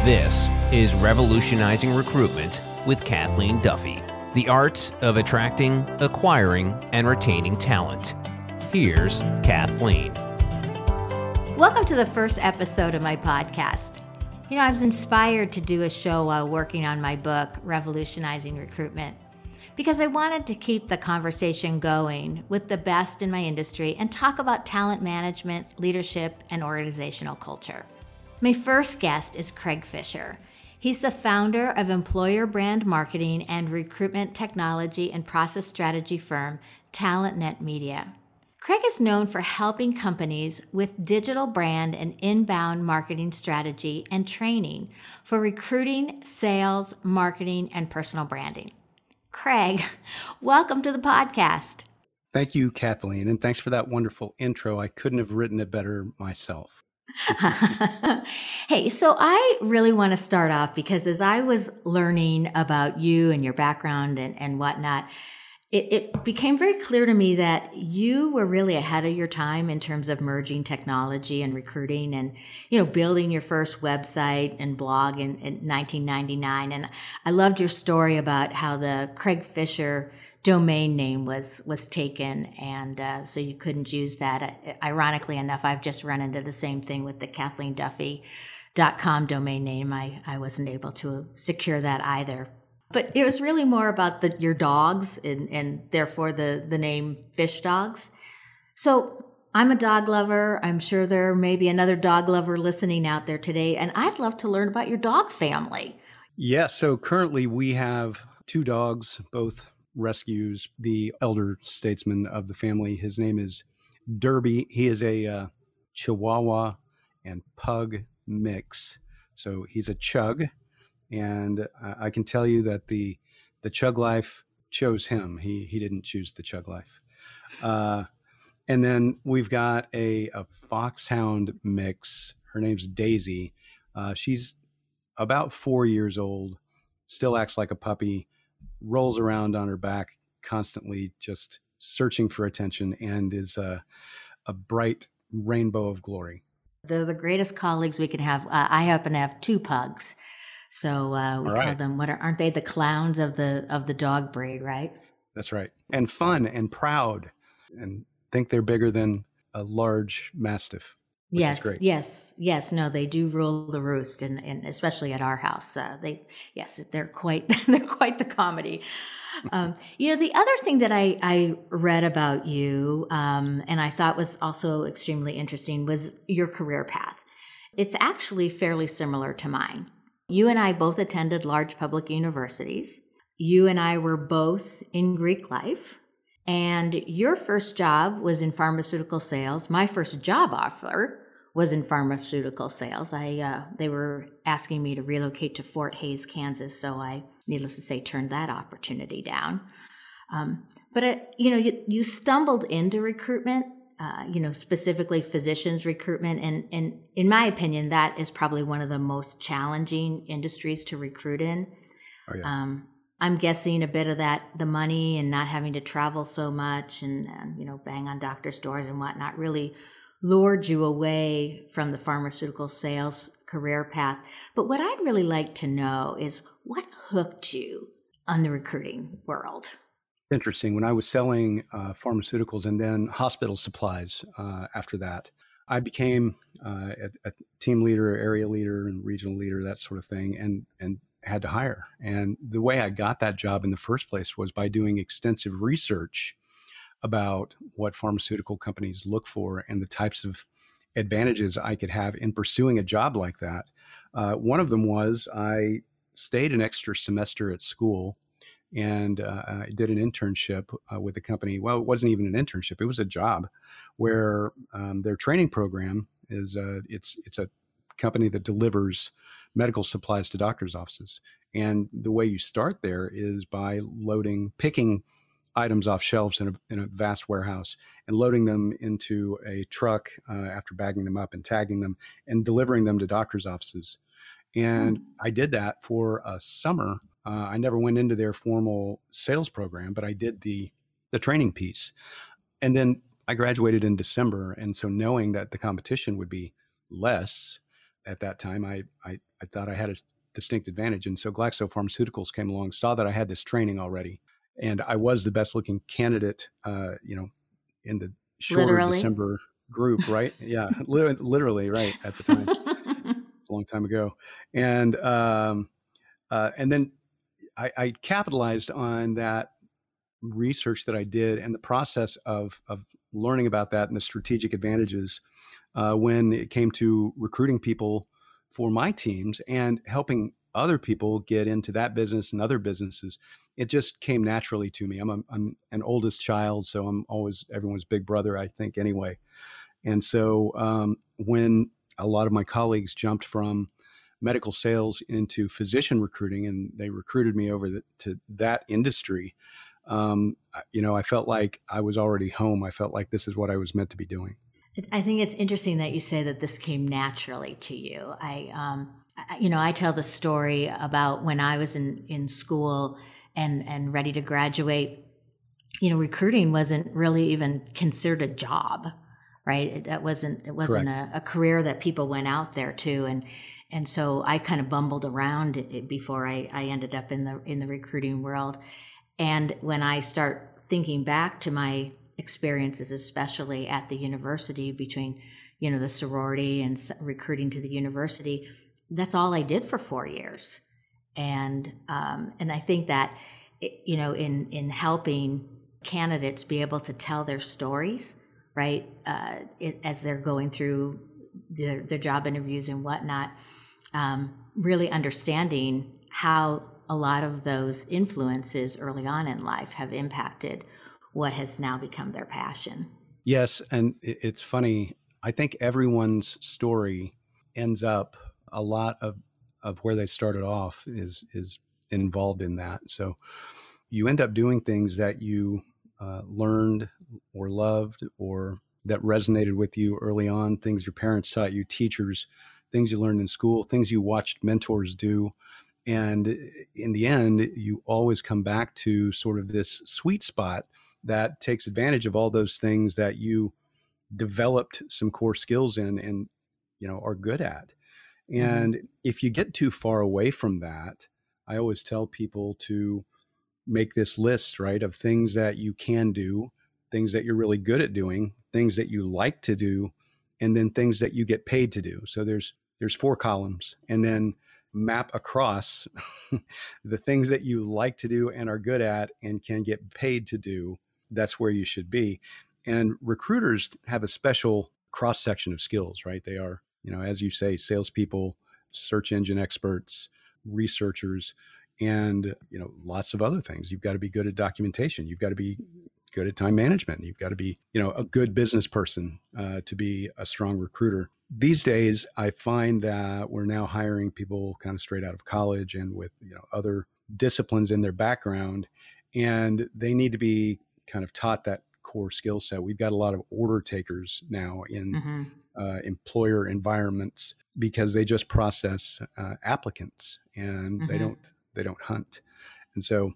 This is Revolutionizing Recruitment with Kathleen Duffy, the art of attracting, acquiring, and retaining talent. Here's Kathleen. Welcome to the first episode of my podcast. I was inspired to do a show while working on my book, Revolutionizing Recruitment, because I wanted to keep the conversation going with the best in my industry and talk about talent management, leadership, and organizational culture. My first guest is Craig Fisher. He's the founder of employer brand marketing and recruitment technology and process strategy firm, TalentNet Media. Craig is known for helping companies with digital brand and inbound marketing strategy and training for recruiting, sales, marketing, and personal branding. Craig, welcome to the podcast. Thank you, Kathleen, and thanks for that wonderful intro. I couldn't have written it better myself. Hey, so I really want to start off because as I was learning about you and your background and whatnot, it became very clear to me that you were really ahead of your time in terms of merging technology and recruiting and, building your first website and blog in 1999. And I loved your story about how the Craig Fisher domain name was taken, and so you couldn't use that. Ironically enough, I've just run into the same thing with the KathleenDuffy.com domain name. I wasn't able to secure that either. But it was really more about your dogs and therefore the name Fish Dogs. So I'm a dog lover. I'm sure there may be another dog lover listening out there today, and I'd love to learn about your dog family. Yeah, so currently we have two dogs, both rescues. The elder statesman of the family, his name is Derby. He is a Chihuahua and Pug mix. So he's a Chug. And I can tell you that the Chug life chose him. He didn't choose the Chug life. And then we've got a Foxhound mix. Her name's Daisy. She's about 4 years old, still acts like a puppy, rolls around on her back constantly, just searching for attention, and is a bright rainbow of glory. They're the greatest colleagues we can have. I happen to have two pugs. So we call them, aren't they the clowns of the dog breed, right? That's right. And fun and proud and think they're bigger than a large Mastiff. Which is great. Yes. No, they do rule the roost, and especially at our house. They're quite the comedy. The other thing that I read about you, and I thought was also extremely interesting, was your career path. It's actually fairly similar to mine. You and I both attended large public universities. You and I were both in Greek life. And your first job was in pharmaceutical sales. My first job offer was in pharmaceutical sales. They were asking me to relocate to Fort Hays, Kansas, so I, needless to say, turned that opportunity down. But you stumbled into recruitment, specifically physicians recruitment, and in my opinion, that is probably one of the most challenging industries to recruit in. Oh, yeah. I'm guessing a bit of that, the money and not having to travel so much and bang on doctors' doors and whatnot really lured you away from the pharmaceutical sales career path. But what I'd really like to know is what hooked you on the recruiting world? Interesting. When I was selling pharmaceuticals and then hospital supplies after that, I became a team leader, area leader, and regional leader, that sort of thing, and had to hire. And the way I got that job in the first place was by doing extensive research about what pharmaceutical companies look for and the types of advantages I could have in pursuing a job like that. One of them was I stayed an extra semester at school and I did an internship with the company. Well, it wasn't even an internship; it was a job where their training program is it's a company that delivers medical supplies to doctors' offices. And the way you start there is by picking items off shelves in a vast warehouse and loading them into a truck after bagging them up and tagging them and delivering them to doctors' offices. And I did that for a summer. I never went into their formal sales program, but I did the training piece. And then I graduated in December. And so knowing that the competition would be less, at that time, I thought I had a distinct advantage. And so Glaxo Pharmaceuticals came along, saw that I had this training already, and I was the best looking candidate, in the shorter Literally. December group, right? Yeah, literally, right at the time. It's a long time ago, and then I capitalized on that research that I did and the process of learning about that and the strategic advantages when it came to recruiting people for my teams and helping other people get into that business and other businesses. It just came naturally to me. I'm an oldest child, so I'm always everyone's big brother, I think, anyway. And so when a lot of my colleagues jumped from medical sales into physician recruiting, and they recruited me over to that industry, I felt like I was already home. I felt like this is what I was meant to be doing. I think it's interesting that you say that this came naturally to you. I tell the story about when I was in school and ready to graduate. Recruiting wasn't really even considered a job, right? It wasn't a career that people went out there to, and so I kind of bumbled around it before I ended up in the recruiting world. And when I start thinking back to my experiences, especially at the university between, the sorority and recruiting to the university, that's all I did for 4 years. And I think that, in helping candidates be able to tell their stories, right, as they're going through their job interviews and whatnot, really understanding how a lot of those influences early on in life have impacted what has now become their passion. Yes, and it's funny. I think everyone's story ends up, a lot of where they started off is involved in that. So you end up doing things that you learned or loved or that resonated with you early on, things your parents taught you, teachers, things you learned in school, things you watched mentors do. And in the end, you always come back to sort of this sweet spot that takes advantage of all those things that you developed some core skills in and, are good at. And if you get too far away from that, I always tell people to make this list, right, of things that you can do, things that you're really good at doing, things that you like to do, and then things that you get paid to do. So there's 4 columns, and then map across the things that you like to do and are good at and can get paid to do. That's where you should be. And recruiters have a special cross-section of skills, right? They are, as you say, salespeople, search engine experts, researchers, and, lots of other things. You've got to be good at documentation. You've got to be good at time management. You've got to be, a good business person to be a strong recruiter. These days, I find that we're now hiring people kind of straight out of college and with, other disciplines in their background, and they need to be kind of taught that core skill set. We've got a lot of order takers now in employer environments because they just process applicants and they don't hunt. And so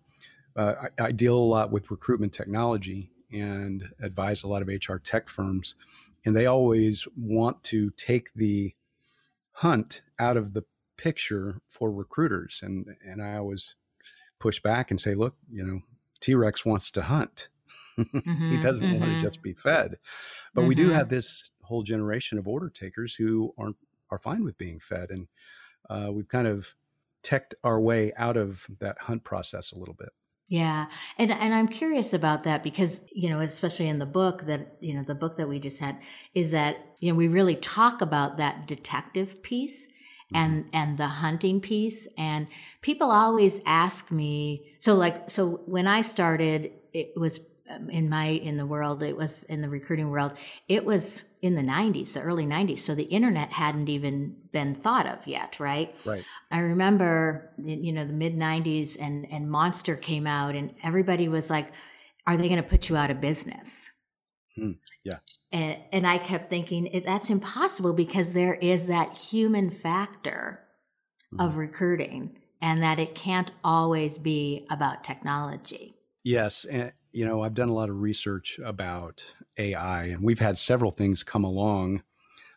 I deal a lot with recruitment technology and advise a lot of HR tech firms, and they always want to take the hunt out of the picture for recruiters. And I always push back and say, look, T-Rex wants to hunt. He doesn't want to just be fed. But we do have this whole generation of order takers who are fine with being fed. And we've kind of teched our way out of that hunt process a little bit. Yeah. And I'm curious about that because, especially in the book that, the book that we just had is that, we really talk about that detective piece and the hunting piece. And people always ask me, so when I started, it was in the world, it was in the recruiting world, it was in the 90s, the early 90s. So the internet hadn't even been thought of yet, right? Right. I remember, the mid 90s and Monster came out and everybody was like, are they going to put you out of business? Yeah. And I kept thinking that's impossible because there is that human factor of recruiting and that it can't always be about technology. Yes. And, I've done a lot of research about AI, and we've had several things come along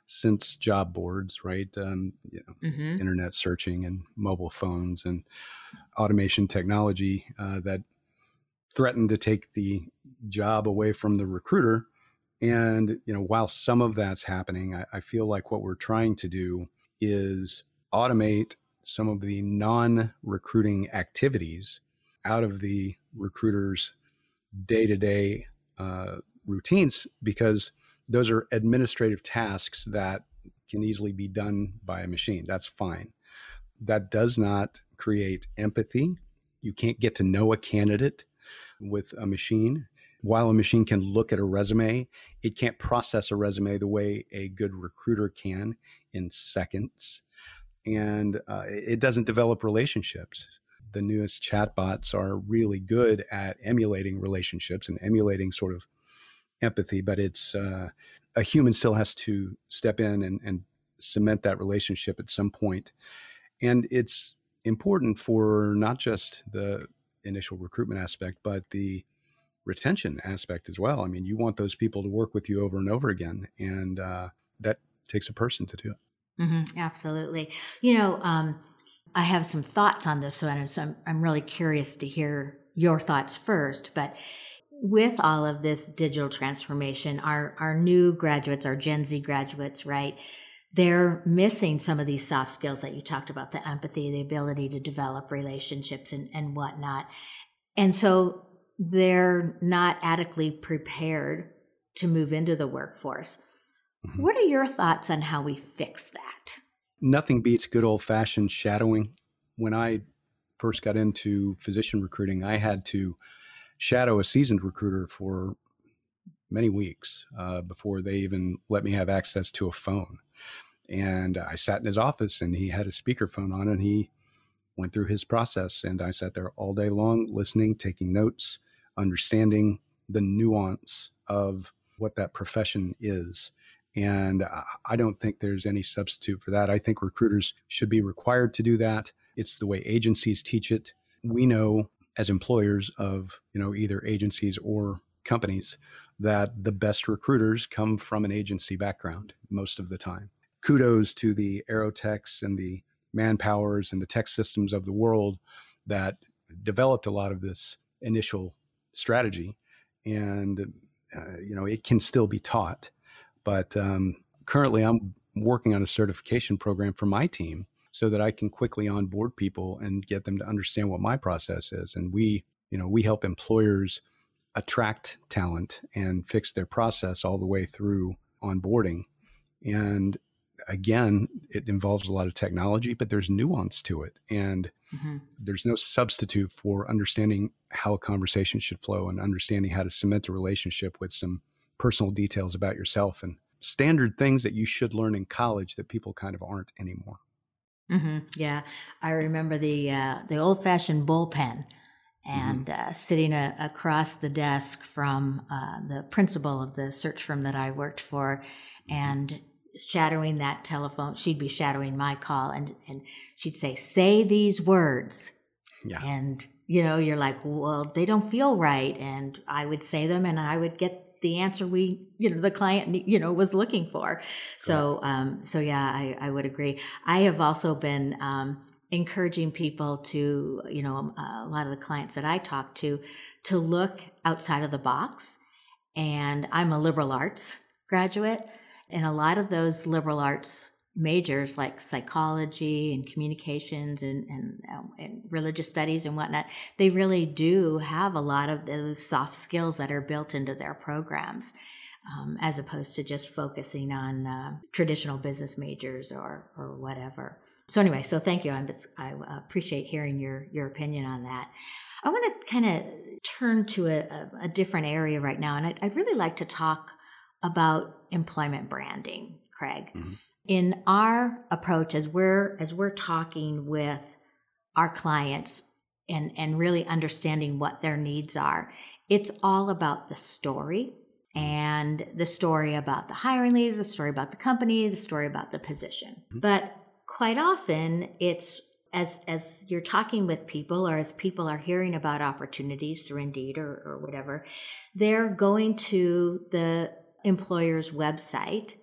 since job boards, right? Mm-hmm. Internet searching and mobile phones and automation technology that threatened to take the job away from the recruiter. And, while some of that's happening, I feel like what we're trying to do is automate some of the non-recruiting activities out of the recruiter's day-to-day routines, because those are administrative tasks that can easily be done by a machine. That's fine. That does not create empathy. You can't get to know a candidate with a machine. While a machine can look at a resume, it can't process a resume the way a good recruiter can in seconds. And it doesn't develop relationships. The newest chatbots are really good at emulating relationships and emulating sort of empathy, but it's a human still has to step in and cement that relationship at some point. And it's important for not just the initial recruitment aspect, but the retention aspect as well. I mean, you want those people to work with you over and over again, and that takes a person to do it. Mm-hmm. Absolutely. I have some thoughts on this, so I'm really curious to hear your thoughts first. But with all of this digital transformation, our new graduates, our Gen Z graduates, right? They're missing some of these soft skills that you talked about, the empathy, the ability to develop relationships and whatnot. And so they're not adequately prepared to move into the workforce. Mm-hmm. What are your thoughts on how we fix that? Nothing beats good old-fashioned shadowing. When I first got into physician recruiting, I had to shadow a seasoned recruiter for many weeks before they even let me have access to a phone. And I sat in his office, and he had a speakerphone on, and he went through his process. And I sat there all day long, listening, taking notes, understanding the nuance of what that profession is. And I don't think there's any substitute for that. I think recruiters should be required to do that. It's the way agencies teach it. We know as employers of, either agencies or companies that the best recruiters come from an agency background most of the time. Kudos to the Aerotechs and the Manpowers and the tech systems of the world that developed a lot of this initial strategy. And, it can still be taught. But currently, I'm working on a certification program for my team so that I can quickly onboard people and get them to understand what my process is. And we help employers attract talent and fix their process all the way through onboarding. And again, it involves a lot of technology, but there's nuance to it. And there's no substitute for understanding how a conversation should flow and understanding how to cement a relationship with some personal details about yourself and standard things that you should learn in college that people kind of aren't anymore. Mm-hmm. Yeah. I remember the old-fashioned bullpen and sitting across the desk from the principal of the search firm that I worked for and shadowing that telephone. She'd be shadowing my call and she'd say these words. Yeah. And, you're like, well, they don't feel right. And I would say them and I would get the answer the client, was looking for. So, I would agree. I have also been encouraging people to, a lot of the clients that I talk to look outside of the box. And I'm a liberal arts graduate. And a lot of those liberal arts majors like psychology and communications and religious studies and whatnot, they really do have a lot of those soft skills that are built into their programs, as opposed to just focusing on traditional business majors or whatever. So anyway, so thank you. I appreciate hearing your opinion on that. I want to kind of turn to a different area right now, and I'd really like to talk about employment branding, Craig. Mm-hmm. In our approach, as we're talking with our clients and really understanding what their needs are, it's all about the story and the story about the hiring leader, the story about the company, the story about the position. Mm-hmm. But quite often, it's as you're talking with people or as people are hearing about opportunities through Indeed or whatever, they're going to the employer's website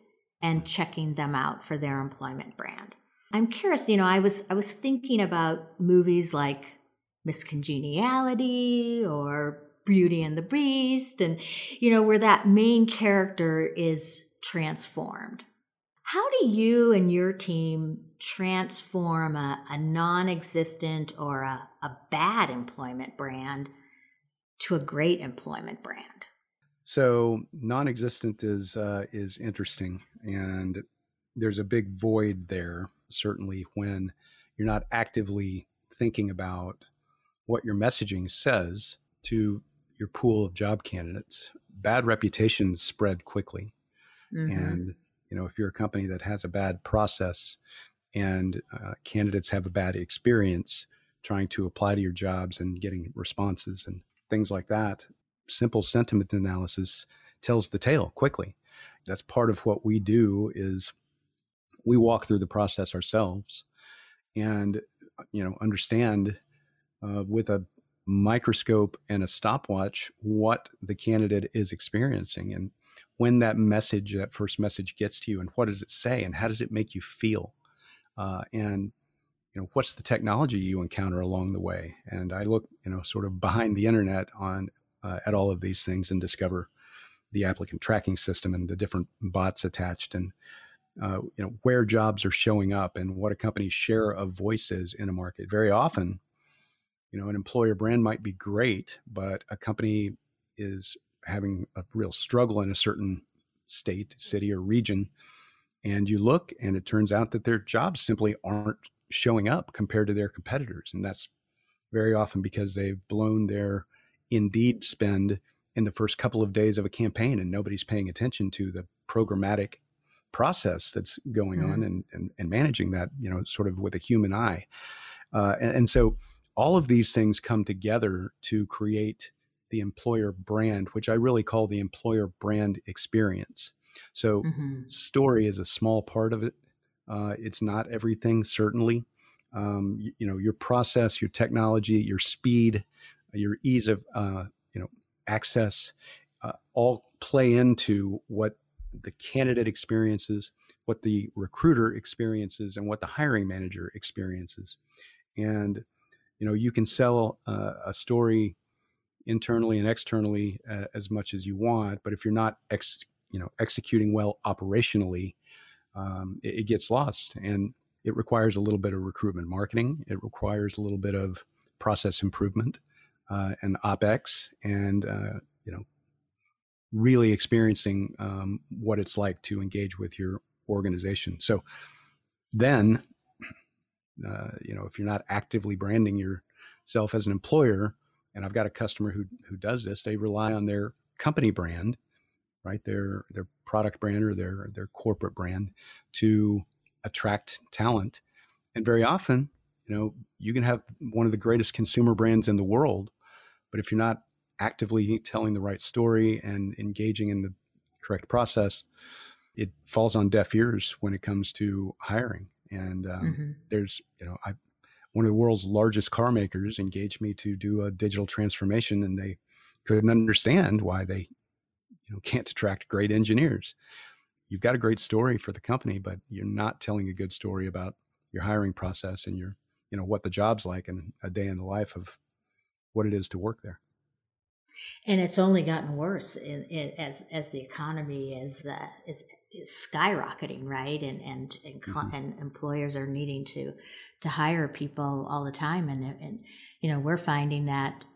and checking them out for their employment brand. I'm curious, I was thinking about movies like Miss Congeniality or Beauty and the Beast, and where that main character is transformed. How do you and your team transform a non-existent or a bad employment brand to a great employment brand? So non-existent is interesting, and there's a big void there, certainly when you're not actively thinking about what your messaging says to your pool of job candidates. Bad reputations spread quickly. Mm-hmm. And, if you're a company that has a bad process and candidates have a bad experience trying to apply to your jobs and getting responses and things like that, simple sentiment analysis tells the tale quickly. That's part of what we do is we walk through the process ourselves and, understand with a microscope and a stopwatch what the candidate is experiencing and when that first message gets to you, and what does it say and how does it make you feel? And what's the technology you encounter along the way? And I look, sort of behind the internet at all of these things and discover the applicant tracking system and the different bots attached, and where jobs are showing up and what a company's share of voice is in a market. Very often, an employer brand might be great, but a company is having a real struggle in a certain state, city, or region. And you look and it turns out that their jobs simply aren't showing up compared to their competitors. And that's very often because they've blown their Indeed spend in the first couple of days of a campaign and nobody's paying attention to the programmatic process that's going on and managing that, sort of with a human eye. And so all of these things come together to create the employer brand, which I really call the employer brand experience. So story is a small part of it. It's not everything, certainly. Your process, your technology, your speed, your ease of, access, all play into what the candidate experiences, what the recruiter experiences, and what the hiring manager experiences. And, you can sell a story internally and externally as much as you want, but if you're not executing well operationally, it gets lost. And it requires a little bit of recruitment marketing. It requires a little bit of process improvement and OpEx, and really experiencing what it's like to engage with your organization. So then, if you're not actively branding yourself as an employer, and I've got a customer who does this, they rely on their company brand, right? Their product brand or their corporate brand to attract talent. And very often, you can have one of the greatest consumer brands in the world, but if you're not actively telling the right story and engaging in the correct process, it falls on deaf ears when it comes to hiring. And there's, one of the world's largest car makers engaged me to do a digital transformation, and they couldn't understand why they, can't attract great engineers. You've got a great story for the company, but you're not telling a good story about your hiring process and your, what the job's like and a day in the life of what it is to work there. And it's only gotten worse as the economy is skyrocketing, right? And employers are needing to hire people all the time, and we're finding that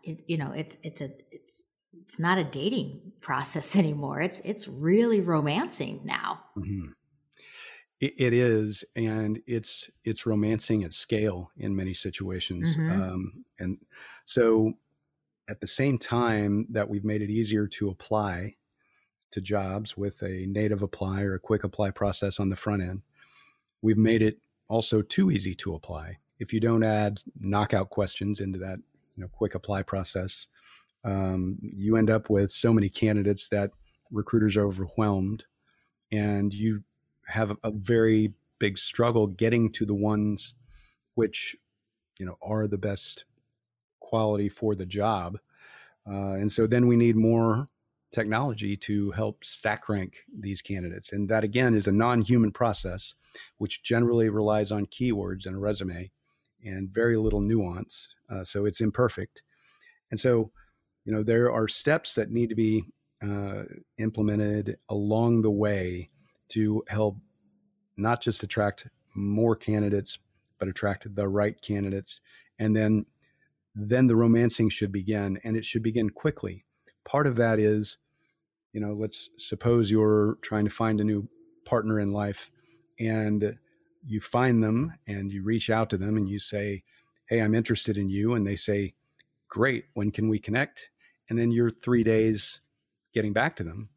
it's not a dating process anymore. It's really romancing now. Mm-hmm. It is, and it's romancing at scale in many situations, and so. At the same time that we've made it easier to apply to jobs with a native apply or a quick apply process on the front end, we've made it also too easy to apply. If you don't add knockout questions into that quick apply process, you end up with so many candidates that recruiters are overwhelmed, and you have a very big struggle getting to the ones which are the best quality for the job. And so then we need more technology to help stack rank these candidates. And that, again, is a non-human process, which generally relies on keywords in a resume and very little nuance. So it's imperfect. And so, there are steps that need to be implemented along the way to help not just attract more candidates, but attract the right candidates. And then the romancing should begin, and it should begin quickly. Part of that is, let's suppose you're trying to find a new partner in life, and you find them and you reach out to them and you say, "Hey, I'm interested in you." And they say, "Great, when can we connect?" And then you're 3 days getting back to them.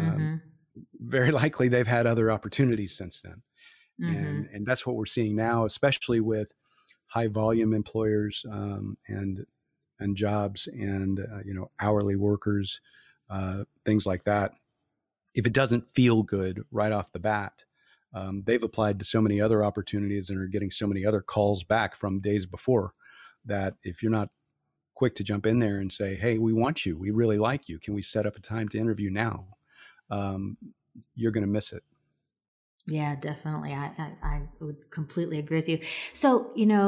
Very likely they've had other opportunities since then. And that's what we're seeing now, especially with high volume employers and jobs and hourly workers, things like that. If it doesn't feel good right off the bat, they've applied to so many other opportunities and are getting so many other calls back from days before, that if you're not quick to jump in there and say, "Hey, we want you, we really like you, can we set up a time to interview now?" You're going to miss it. Yeah, definitely. I would completely agree with you. So,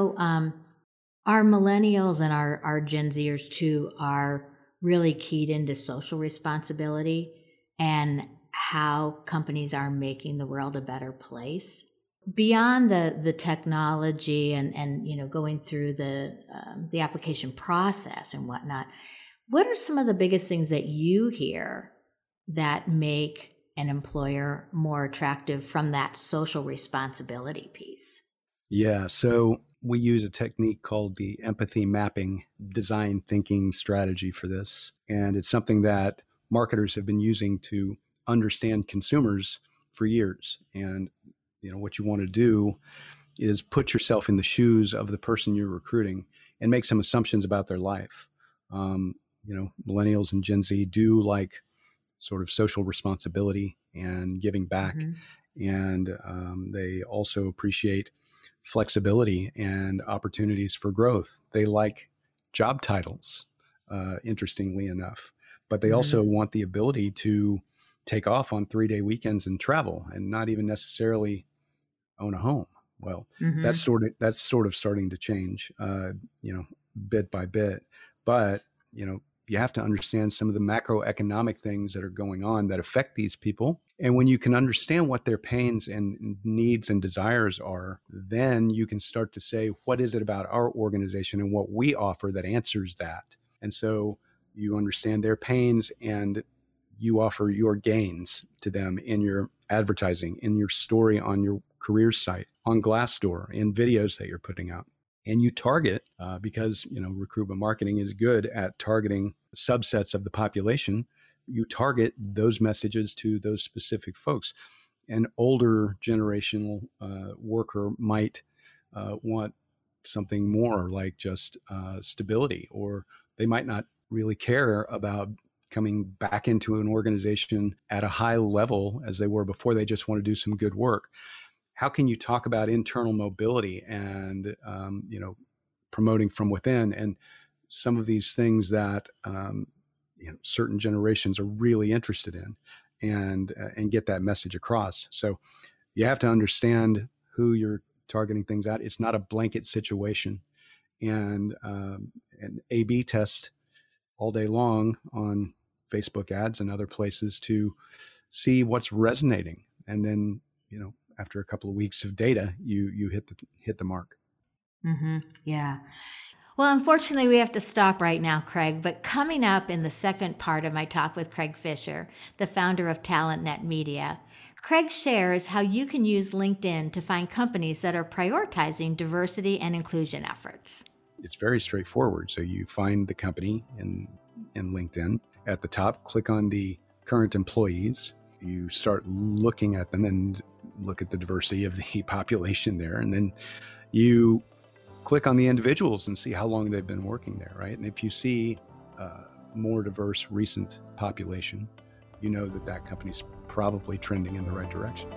our millennials and our Gen Zers too are really keyed into social responsibility and how companies are making the world a better place. Beyond the technology and going through the application process and whatnot, what are some of the biggest things that you hear that make an employer more attractive from that social responsibility piece? Yeah, so we use a technique called the empathy mapping design thinking strategy for this. And it's something that marketers have been using to understand consumers for years. And what you want to do is put yourself in the shoes of the person you're recruiting and make some assumptions about their life. Millennials and Gen Z do like sort of social responsibility and giving back. And they also appreciate flexibility and opportunities for growth. They like job titles, interestingly enough, but they also want the ability to take off on 3-day weekends and travel and not even necessarily own a home. Well, that's sort of starting to change, bit by bit. But, you have to understand some of the macroeconomic things that are going on that affect these people. And when you can understand what their pains and needs and desires are, then you can start to say, what is it about our organization and what we offer that answers that? And so you understand their pains and you offer your gains to them in your advertising, in your story on your career site, on Glassdoor, in videos that you're putting out. And you target, because recruitment marketing is good at targeting subsets of the population, you target those messages to those specific folks. An older generational worker might want something more like just stability, or they might not really care about coming back into an organization at a high level as they were before. They just want to do some good work. How can you talk about internal mobility and, promoting from within and some of these things that, certain generations are really interested in and get that message across? So you have to understand who you're targeting things at. It's not a blanket situation, and an A/B test all day long on Facebook ads and other places to see what's resonating. And then, after a couple of weeks of data, you hit the mark. Yeah. Well, unfortunately, we have to stop right now, Craig. But coming up in the second part of my talk with Craig Fisher, the founder of TalentNet Media, Craig shares how you can use LinkedIn to find companies that are prioritizing diversity and inclusion efforts. It's very straightforward. So you find the company in LinkedIn. At the top, click on the current employees. You start looking at them and look at the diversity of the population there. And then you click on the individuals and see how long they've been working there, right? And if you see more diverse recent population, you know that company's probably trending in the right direction.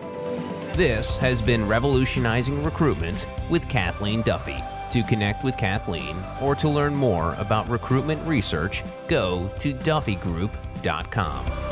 This has been Revolutionizing Recruitment with Kathleen Duffy. To connect with Kathleen or to learn more about recruitment research, go to duffygroup.com. CathleineDuffy.com.